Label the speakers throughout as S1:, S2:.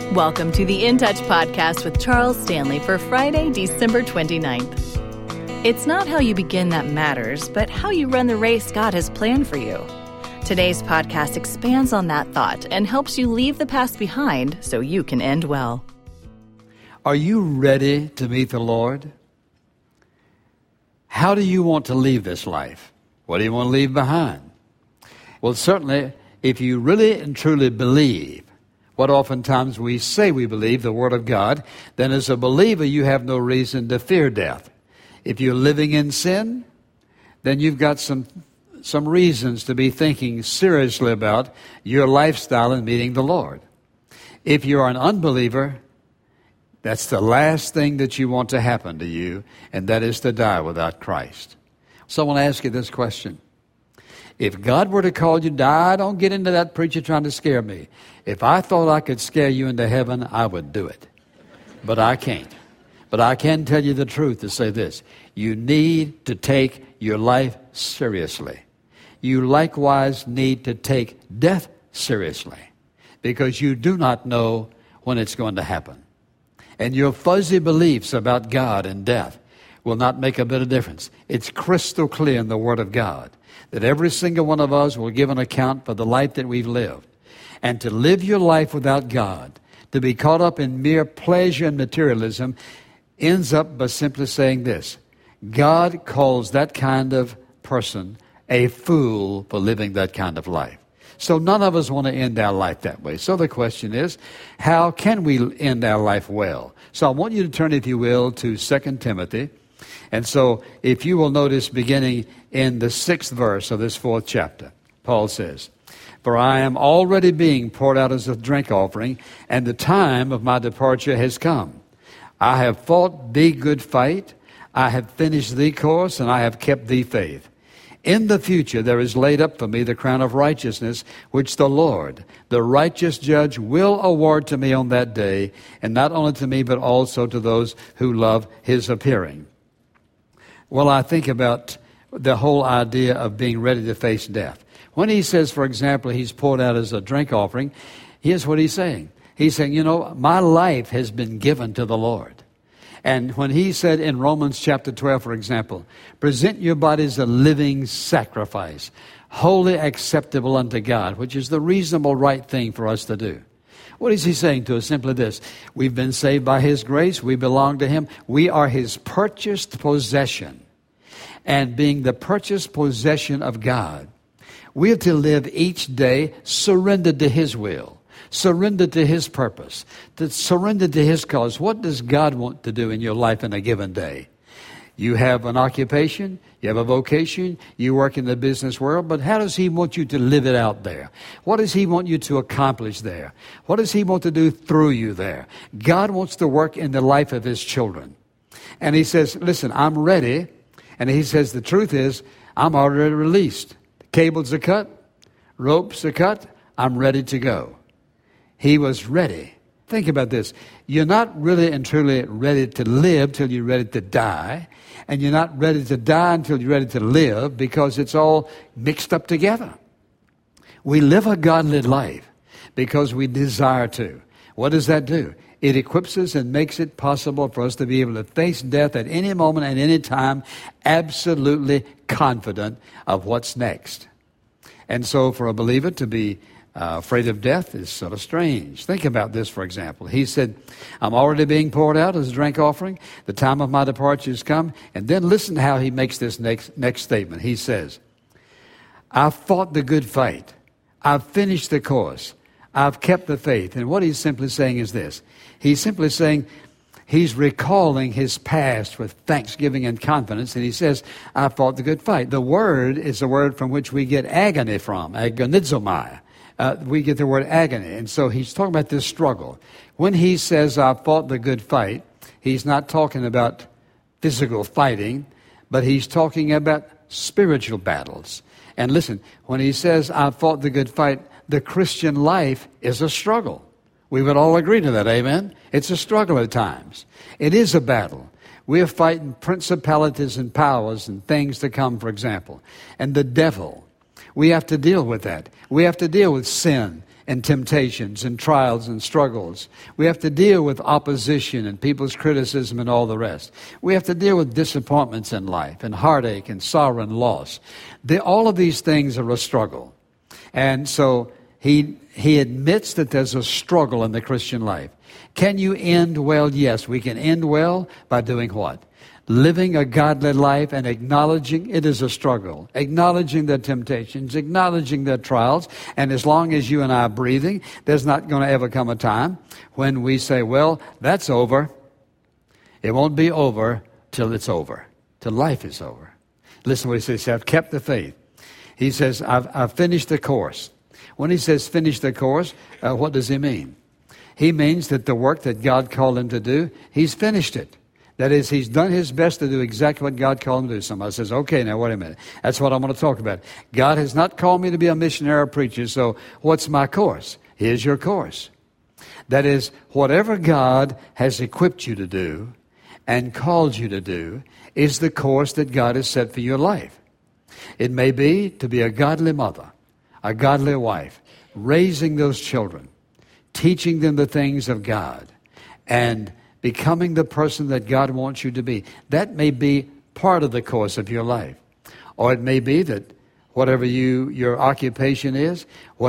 S1: Welcome to the In Touch podcast with Charles Stanley for Friday, December 29th. It's not how you begin that matters, but how you run the race God has planned for you. Today's podcast expands on that thought and helps you leave the past behind so you can end well.
S2: Are you ready to meet the Lord? How do you want to leave this life? What do you want to leave behind? Well, certainly, if you really and truly believe what oftentimes we say we believe, the Word of God, then as a believer you have no reason to fear death. If you're living in sin, then you've got some reasons to be thinking seriously about your lifestyle and meeting the Lord. If you are an unbeliever, that's the last thing that you want to happen to you, and that is to die without Christ. So I want to ask you this question. If God were to call you to die, don't get into that preacher trying to scare me. If I thought I could scare you into heaven, I would do it. But I can't. But I can tell you the truth to say this. You need to take your life seriously. You likewise need to take death seriously, because you do not know when it's going to happen. And your fuzzy beliefs about God and death will not make a bit of difference. It's crystal clear in the Word of God that every single one of us will give an account for the life that we've lived. And to live your life without God, to be caught up in mere pleasure and materialism, ends up by simply saying this: God calls that kind of person a fool for living that kind of life. So none of us want to end our life that way. So the question is, how can we end our life well? So I want you to turn, if you will, to 2 Timothy. And so if you will notice, beginning in the 6th verse of this 4th chapter, Paul says, "For I am already being poured out as a drink offering, and the time of my departure has come. I have fought the good fight, I have finished the course, and I have kept the faith. In the future there is laid up for me the crown of righteousness, which the Lord, the righteous judge, will award to me on that day, and not only to me, but also to those who love his appearing." Well, I think about the whole idea of being ready to face death. When he says, for example, he's poured out as a drink offering, here's what he's saying. He's saying, my life has been given to the Lord. And when he said in Romans chapter 12, for example, present your bodies a living sacrifice, wholly acceptable unto God, which is the reasonable right thing for us to do. What is he saying to us? Simply this: we've been saved by his grace. We belong to him. We are his purchased possession. And being the purchased possession of God, we are to live each day surrendered to his will, surrendered to his purpose, to surrendered to his cause. What does God want to do in your life in a given day? You have an occupation, you have a vocation, you work in the business world, but how does he want you to live it out there? What does he want you to accomplish there? What does he want to do through you there? God wants to work in the life of his children. And he says, listen, I'm ready. And he says, the truth is, I'm already released. The cables are cut, ropes are cut, I'm ready to go. He was ready. Think about this. You're not really and truly ready to live till you're ready to die. And you're not ready to die until you're ready to live, because it's all mixed up together. We live a godly life because we desire to. What does that do? It equips us and makes it possible for us to be able to face death at any moment and any time, absolutely confident of what's next. And so for a believer to be afraid of death is sort of strange. Think about this, for example. He said, I'm already being poured out as a drink offering. The time of my departure has come. And then listen to how he makes this next statement. He says, I've fought the good fight. I've finished the course. I've kept the faith. And what he's simply saying is this. He's simply saying he's recalling his past with thanksgiving and confidence. And he says, I fought the good fight. The word is the word from which we get agony from, agonizomai. We get the word agony. And so he's talking about this struggle. When he says, I fought the good fight, he's not talking about physical fighting, but he's talking about spiritual battles. And listen, when he says, I fought the good fight, the Christian life is a struggle. We would all agree to that, amen? It's a struggle at times. It is a battle. We're fighting principalities and powers and things to come, for example. And the devil, we have to deal with that. We have to deal with sin and temptations and trials and struggles. We have to deal with opposition and people's criticism and all the rest. We have to deal with disappointments in life and heartache and sorrow and loss. All of these things are a struggle. And so he admits that there's a struggle in the Christian life. Can you end well? Yes, we can end well by doing what? Living a godly life and acknowledging it is a struggle, acknowledging their temptations, acknowledging their trials. And as long as you and I are breathing, there's not going to ever come a time when we say, well, that's over. It won't be over till it's over, till life is over. Listen what he says, I've kept the faith. He says, I've finished the course. When he says finish the course, what does he mean? He means that the work that God called him to do, he's finished it. That is, he's done his best to do exactly what God called him to do. Somebody says, okay, now wait a minute. That's what I'm going to talk about. God has not called me to be a missionary or preacher, so what's my course? Here's your course. That is, whatever God has equipped you to do and called you to do is the course that God has set for your life. It may be to be a godly mother, a godly wife, raising those children, teaching them the things of God, and becoming the person that God wants you to be. That may be part of the course of your life. Or it may be that whatever your occupation is,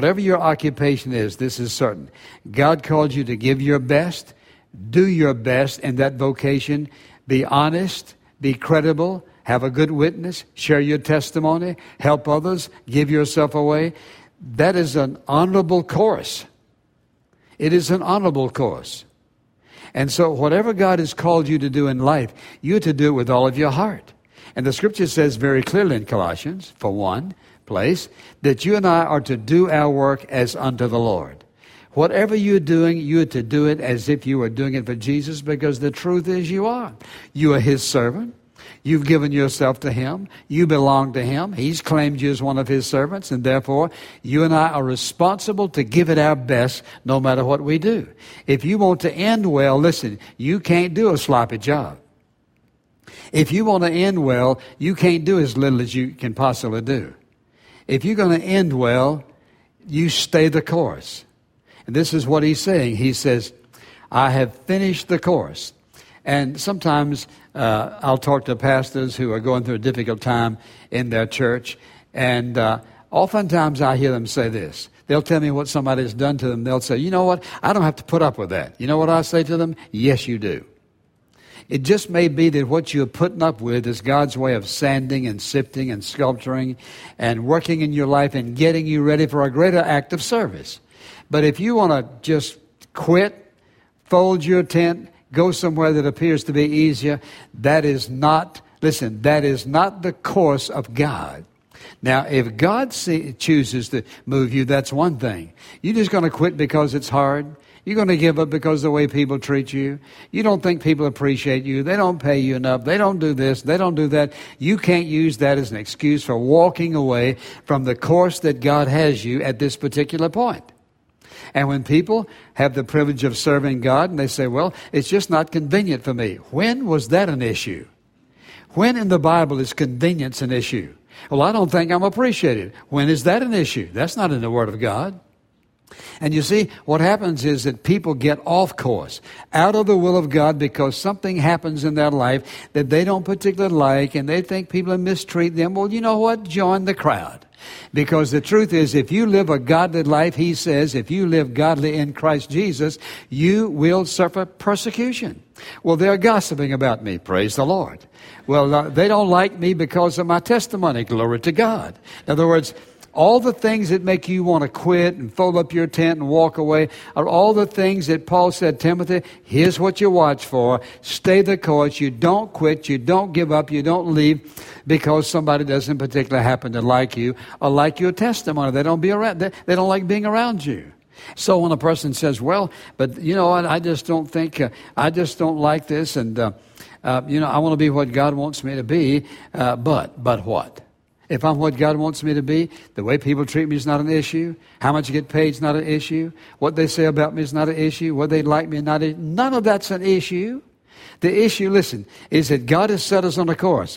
S2: this is certain. God called you to give your best, do your best in that vocation, be honest, be credible, have a good witness, share your testimony, help others, give yourself away. That is an honorable course. It is an honorable course. And so whatever God has called you to do in life, you're to do it with all of your heart. And the Scripture says very clearly in Colossians, for one place, that you and I are to do our work as unto the Lord. Whatever you're doing, you're to do it as if you were doing it for Jesus, because the truth is you are. You are His servant. You've given yourself to Him. You belong to Him. He's claimed you as one of His servants, and therefore you and I are responsible to give it our best no matter what we do. If you want to end well, listen, you can't do a sloppy job. If you want to end well, you can't do as little as you can possibly do. If you're going to end well, you stay the course. And this is what he's saying. He says, I have finished the course. And sometimes I'll talk to pastors who are going through a difficult time in their church, and oftentimes I hear them say this. They'll tell me what somebody has done to them. They'll say, you know what, I don't have to put up with that. You know what I say to them? Yes, you do. It just may be that what you're putting up with is God's way of sanding and sifting and sculpturing and working in your life and getting you ready for a greater act of service. But if you want to just quit, fold your tent, go somewhere that appears to be easier, that is not the course of God. Now, if God chooses to move you, that's one thing. You're just going to quit because it's hard. You're going to give up because of the way people treat you. You don't think people appreciate you. They don't pay you enough. They don't do this. They don't do that. You can't use that as an excuse for walking away from the course that God has you at this particular point. And when people have the privilege of serving God and they say, well, it's just not convenient for me. When was that an issue? When in the Bible is convenience an issue? Well, I don't think I'm appreciated. When is that an issue? That's not in the Word of God. And you see, what happens is that people get off course, out of the will of God, because something happens in their life that they don't particularly like, and they think people mistreat them. Well, you know what? Join the crowd. Because the truth is, if you live a godly life, he says, if you live godly in Christ Jesus, you will suffer persecution. Well, they're gossiping about me. Praise the Lord. Well, they don't like me because of my testimony. Glory to God. In other words, all the things that make you want to quit and fold up your tent and walk away are all the things that Paul said, Timothy, here's what you watch for. Stay the course. You don't quit. You don't give up. You don't leave because somebody doesn't particularly happen to like you or like your testimony. They don't like being around you. So when a person says, well, but you know what, I just don't like this, and I want to be what God wants me to be, but what? If I'm what God wants me to be, the way people treat me is not an issue. How much I get paid is not an issue. What they say about me is not an issue. Whether they like me or not, none of that's an issue. The issue, listen, is that God has set us on a course.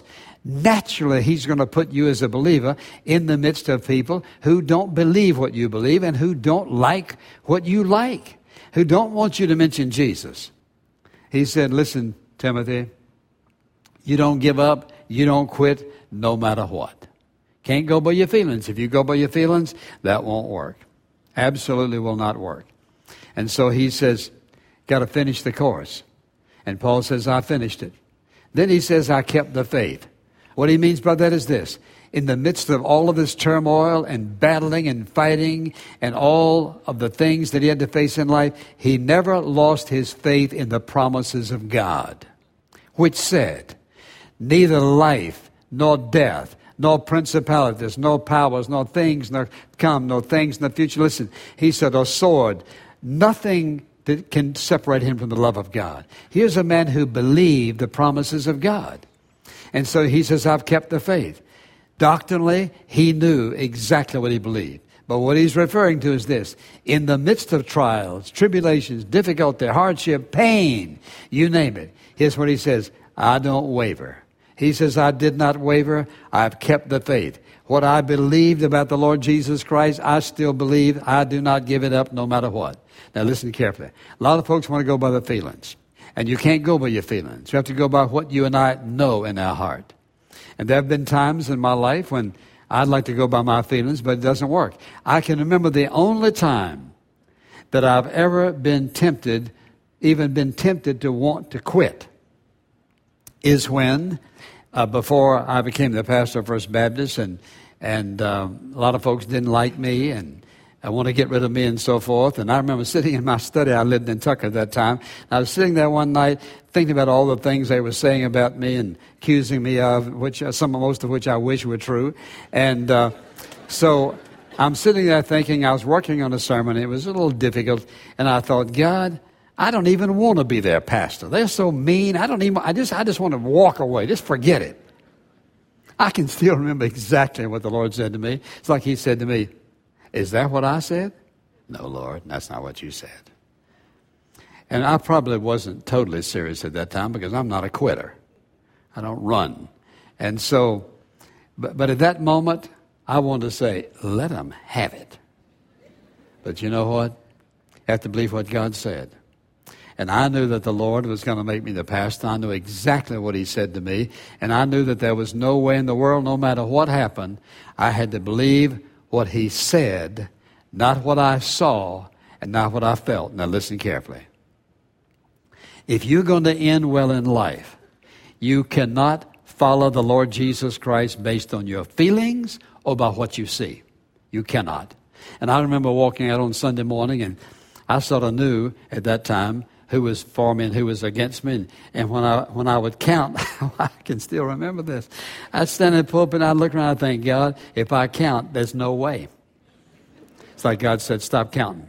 S2: naturally he's going to put you as a believer in the midst of people who don't believe what you believe and who don't like what you like, who don't want you to mention Jesus. He said, listen, Timothy, you don't give up, you don't quit, no matter what. Can't go by your feelings. If you go by your feelings, that won't work. Absolutely will not work. And so he says, got to finish the course. And Paul says, I finished it. Then he says, I kept the faith. What he means by that is this. In the midst of all of this turmoil and battling and fighting and all of the things that he had to face in life, he never lost his faith in the promises of God, which said, neither life nor death, nor principalities, nor powers, nor things nor come, nor things in the future. Listen, he said, or sword, nothing that can separate him from the love of God. Here's a man who believed the promises of God. And so he says, I've kept the faith. Doctrinally, he knew exactly what he believed. But what he's referring to is this. In the midst of trials, tribulations, difficulty, hardship, pain, you name it, here's what he says, I don't waver. He says, I did not waver. I've kept the faith. What I believed about the Lord Jesus Christ, I still believe. I do not give it up no matter what. Now listen carefully. A lot of folks want to go by the feelings. And you can't go by your feelings. You have to go by what you and I know in our heart. And there have been times in my life when I'd like to go by my feelings, but it doesn't work. I can remember the only time that I've ever been tempted, even been tempted to want to quit, is when, before I became the pastor of First Baptist, and a lot of folks didn't like me, and I want to get rid of me and so forth. And I remember sitting in my study. I lived in Tucker at that time. I was sitting there one night thinking about all the things they were saying about me and accusing me of, most of which I wish were true. And so I'm sitting there thinking, I was working on a sermon. It was a little difficult. And I thought, God, I don't even want to be their pastor. They're so mean. I just want to walk away. Just forget it. I can still remember exactly what the Lord said to me. It's like he said to me, is that what I said? No, Lord, that's not what you said. And I probably wasn't totally serious at that time because I'm not a quitter. I don't run. And so, but at that moment, I wanted to say, let them have it. But you know what? You have to believe what God said. And I knew that the Lord was going to make me the pastor. I knew exactly what he said to me. And I knew that there was no way in the world, no matter what happened, I had to believe what he said, not what I saw and not what I felt. Now listen carefully. If you're going to end well in life, you cannot follow the Lord Jesus Christ based on your feelings or by what you see. You cannot. And I remember walking out on Sunday morning, and I sort of knew at that time who was for me and who was against me. And when I would count, I can still remember this. I'd stand in the pulpit and I'd look around and think, God, if I count, there's no way. It's like God said, stop counting.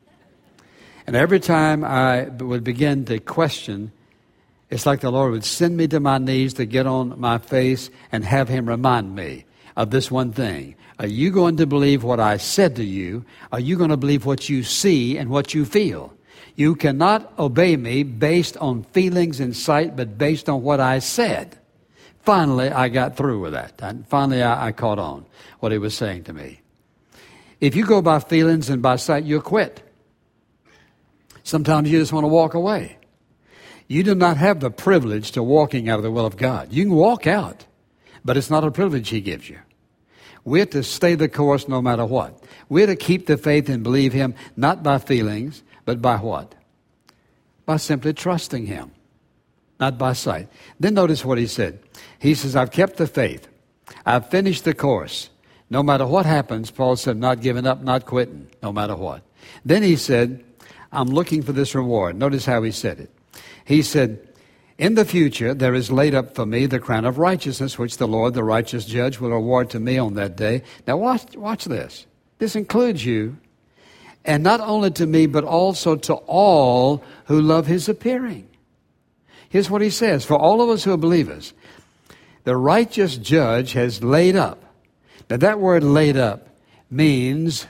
S2: And every time I would begin to question, it's like the Lord would send me to my knees to get on my face and have him remind me of this one thing. Are you going to believe what I said to you? Are you going to believe what you see and what you feel? You cannot obey me based on feelings and sight, but based on what I said. Finally, I got through with that. And finally, I caught on what he was saying to me. If you go by feelings and by sight, you'll quit. Sometimes you just want to walk away. You do not have the privilege to walking out of the will of God. You can walk out, but it's not a privilege he gives you. We're to stay the course no matter what. We're to keep the faith and believe him, not by feelings, but by what? By simply trusting him, not by sight. Then notice what he said. He says, I've kept the faith. I've finished the course. No matter what happens, Paul said, not giving up, not quitting, no matter what. Then he said, I'm looking for this reward. Notice how he said it. He said, in the future, there is laid up for me the crown of righteousness, which the Lord, the righteous judge, will award to me on that day. Now watch this. This includes you. And not only to me, but also to all who love his appearing. Here's what he says. For all of us who are believers, the righteous judge has laid up. Now that word laid up means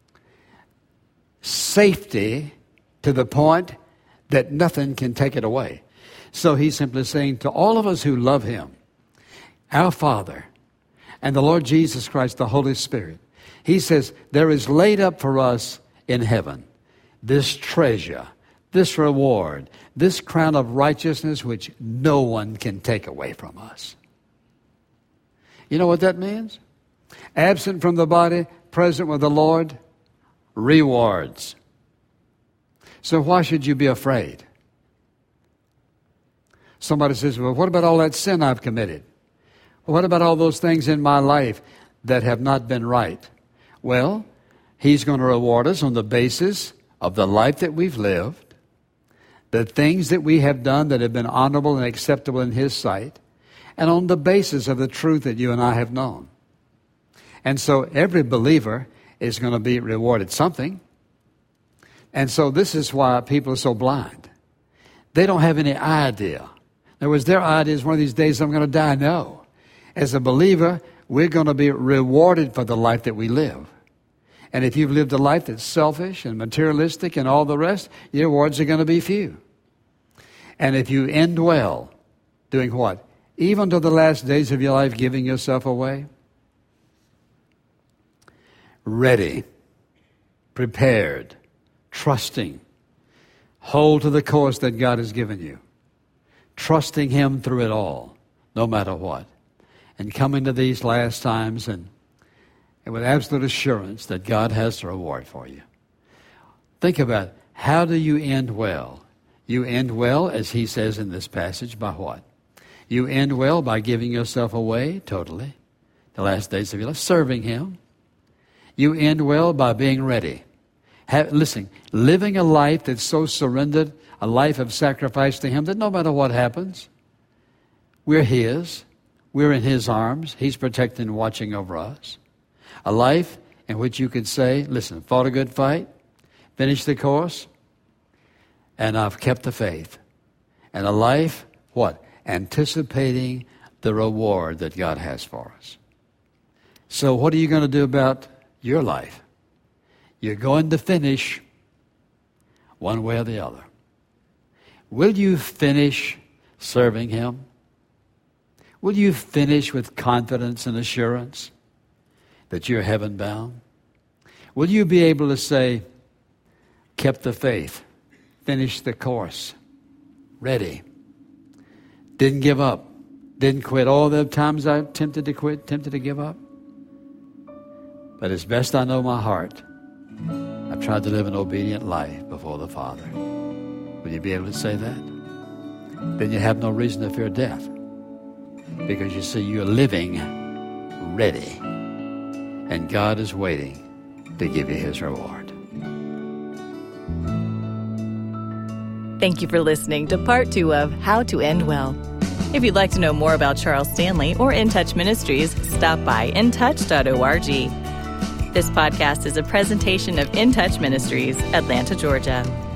S2: safety to the point that nothing can take it away. So he's simply saying to all of us who love him, our Father, and the Lord Jesus Christ, the Holy Spirit, He says, there is laid up for us in heaven this treasure, this reward, this crown of righteousness which no one can take away from us. You know what that means? Absent from the body, present with the Lord, rewards. So why should you be afraid? Somebody says, well, what about all that sin I've committed? What about all those things in my life that have not been right? Well, He's going to reward us on the basis of the life that we've lived, the things that we have done that have been honorable and acceptable in His sight, and on the basis of the truth that you and I have known. And so every believer is going to be rewarded something. And so this is why people are so blind. They don't have any idea. In other words, their idea is one of these days I'm going to die. No. As a believer, we're going to be rewarded for the life that we live. And if you've lived a life that's selfish and materialistic and all the rest, your rewards are going to be few. And if you end well, doing what? Even to the last days of your life, giving yourself away? Ready, prepared, trusting. Hold to the course that God has given you. Trusting Him through it all, no matter what. And coming to these last times and with absolute assurance that God has a reward for you. Think about it. How do you end well? You end well, as He says in this passage, by what? You end well by giving yourself away totally, the last days of your life, serving Him. You end well by being ready. Listen, living a life that's so surrendered, a life of sacrifice to Him, that no matter what happens, we're His. We're in His arms. He's protecting and watching over us. A life in which you could say, listen, fought a good fight, finished the course, and I've kept the faith. And a life, what? Anticipating the reward that God has for us. So what are you going to do about your life? You're going to finish one way or the other. Will you finish serving Him? Will you finish with confidence and assurance that you're heaven bound? Will you be able to say, kept the faith, finished the course, ready, didn't give up, didn't quit? All the times I've tempted to quit, tempted to give up. But as best I know my heart, I've tried to live an obedient life before the Father. Will you be able to say that? Then you have no reason to fear death. Because you see, you're living ready. And God is waiting to give you His reward.
S1: Thank you for listening to part 2 of How to End Well. If you'd like to know more about Charles Stanley or In Touch Ministries, stop by intouch.org. This podcast is a presentation of In Touch Ministries, Atlanta, Georgia.